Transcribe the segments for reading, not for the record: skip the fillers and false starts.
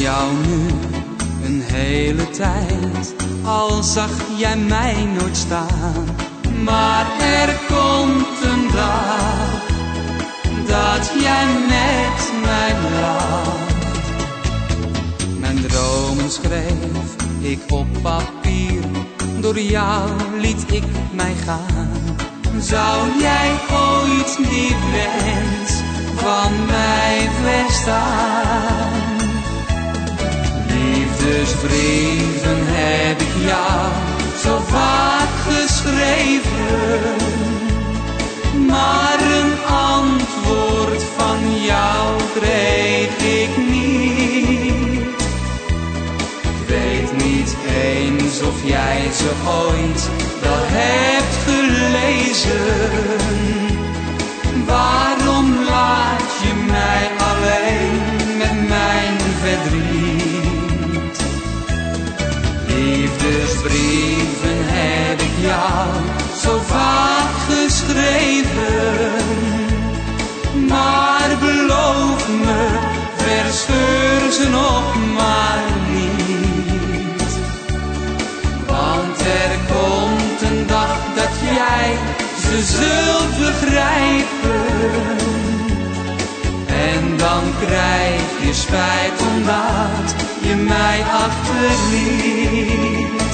jou nu een hele tijd, al zag jij mij nooit staan. Maar er komt een dag dat jij met mij lacht. Mijn dromen schreef ik op papier, door jou liet ik mij gaan. Zou jij ooit die wens van mij verstaan? Liefdesbrieven heb ik jou zo vaak geschreven, maar een antwoord van jou kreeg ik niet. Ik weet niet eens of jij ze ooit wel hebt gelezen. Waarom laat je mij alleen met mijn verdriet? Liefdesbrieven heb ik jou zo vaak geschreven, maar beloof me, verscheur ze nog maar niet. Want er komt een dag dat jij ze zult begrijpen, en dan krijg je spijt omdat je mij achterliet.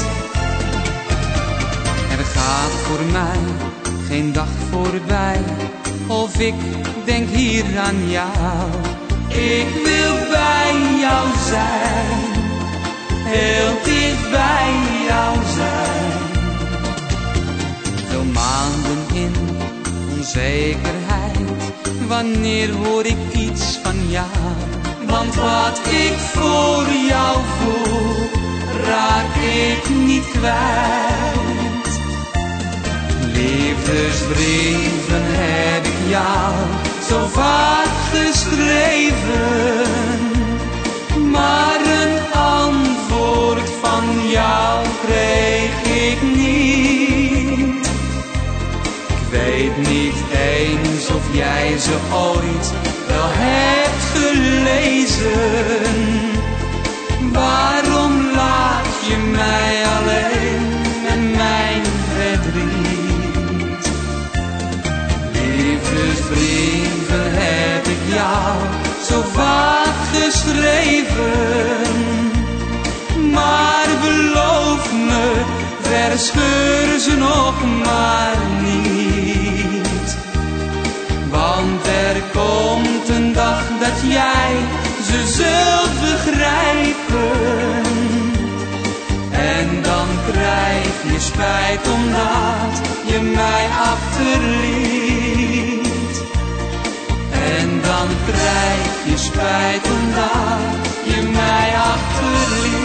Er gaat voor mij geen dag voorbij of ik denk hier aan jou. Ik wil bij jou zijn, heel dicht bij jou zijn. Veel maanden in onzekerheid, wanneer hoor ik iets van jou? Want wat ik voor jou voel, raak ik niet kwijt. Liefdesbrieven heb ik jou zo vaak geschreven, maar een antwoord van jou kreeg ik niet. Ik weet niet eens of jij ze ooit wel hebt gelezen. Waarom laat je mij alleen met mijn verdriet? Liefdesbrieven heb ik jou zo vaak geschreven, maar beloof me, verscheur ze nog maar niet. Want er komt een dag dat jij ze zult begrijpen, en dan krijg je spijt omdat je mij achterliet. En dan krijg je spijt omdat je mij achterliet.